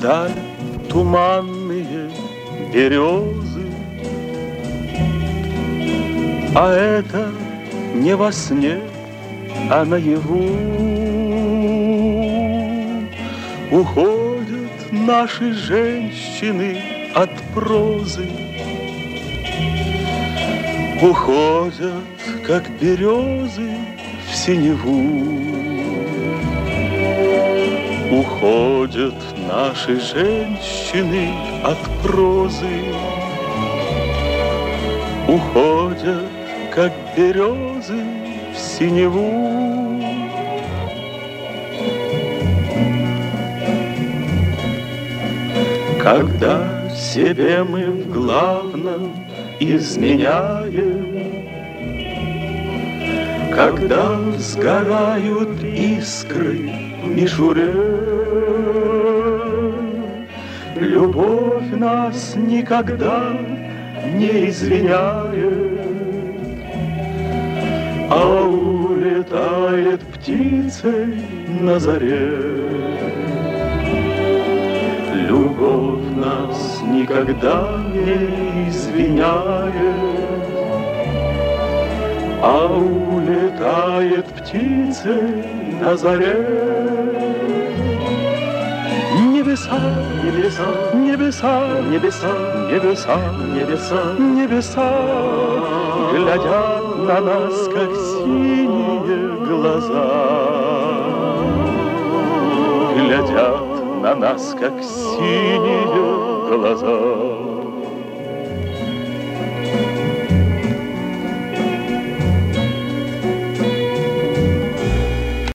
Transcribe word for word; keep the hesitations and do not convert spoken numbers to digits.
вдаль туманные березы. А это не во сне, а наяву уходят наши женщины от прозы. Уходят, как березы, в синеву. Уходят наши женщины от прозы. Уходят, как березы, в синеву. Когда себе мы в главном изменяем, когда сгорают искры в мишуре, любовь нас никогда не извиняет, а улетает птицей на заре. Любовь нас никогда не извиняет, а улетает птицей на заре. Небеса, небеса, небеса, небеса, небеса, небеса, небеса глядят на нас, как синие глаза. Глядят на нас, как синие глаза.